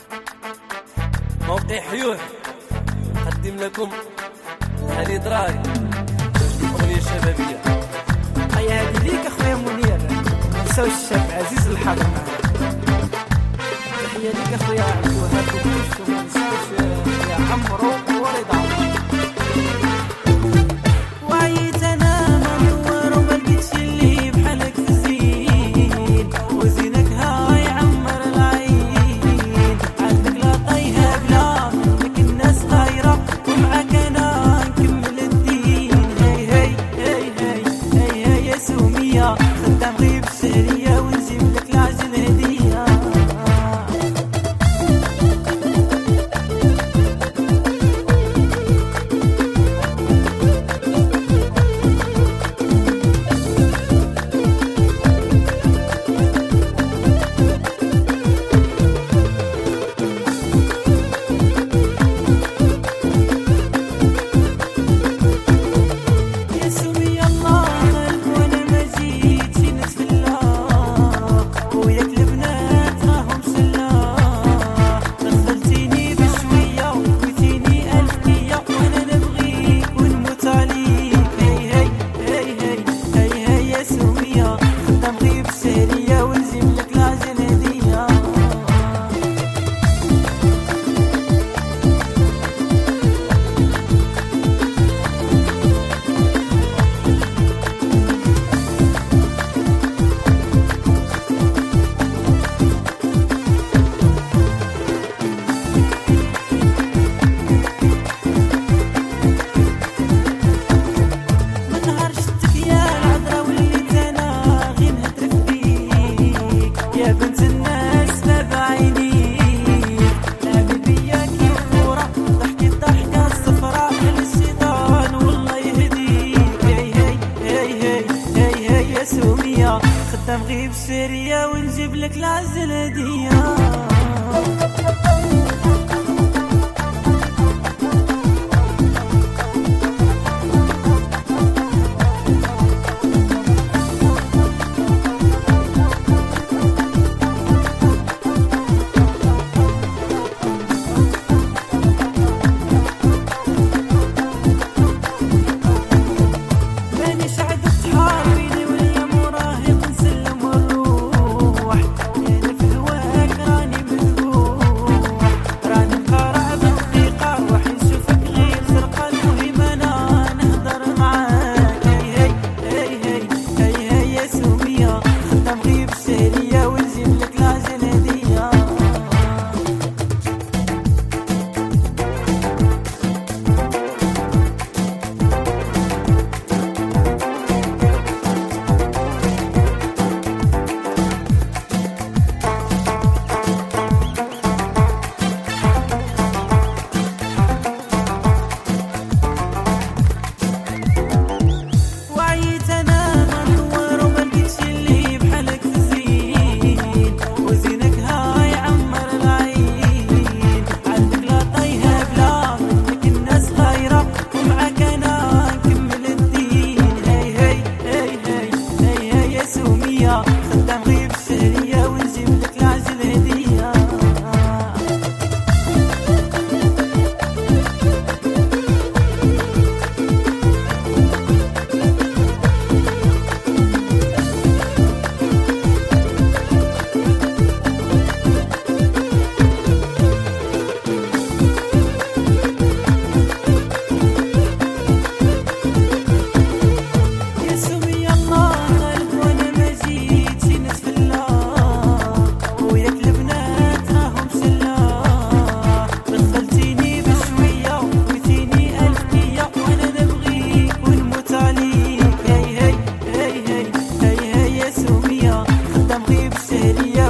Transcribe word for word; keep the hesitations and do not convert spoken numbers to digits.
موقع حيوح قدم لكم هذه دراي أغنية شبابية. هيا هذه ليك اخويا منير، منساوش الشاب عزيز الحاضر معنا. تحية ليك اخويا عبد الوهاب بوكوش، وما نساوش يا عمرو ورضا. وعيت انا منور وما لقيتش اللي بحالك في الزين، وزينك هاي عمر العين، عندك لا طيها بلا منك الناس غايرة، ومعاك انا نكمل الدين. هي هي هي هي هي هي يا سومية، خدام غيب الشهرية ونجيب لك العجل هدية. خدام غيب سرية ونجيب لك العزل هدية. خدام غيب الشهرية ونجيب لك العجل هدية. خدام غيب الشهرية